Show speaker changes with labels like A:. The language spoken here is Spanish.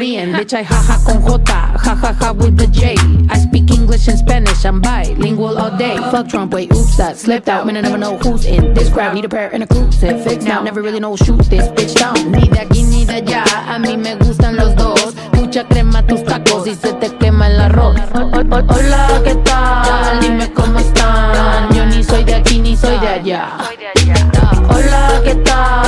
A: ríen. Bitch, I jaja con J, jajaja with the J. I speak English and Spanish, I'm bilingual all day. Fuck Trump, wait, oops, that slipped out. Man, I never know who's in this crowd. Need a pair and a crucifix now. Never really know shoot this bitch down. Ni de aquí ni de allá, a mí me gustan los dos. Mucha crema tus tacos y se te quema el arroz. Hola, ¿qué tal? Dime cómo están. Yo ni soy de aquí ni soy de allá. Hola, ¿qué tal?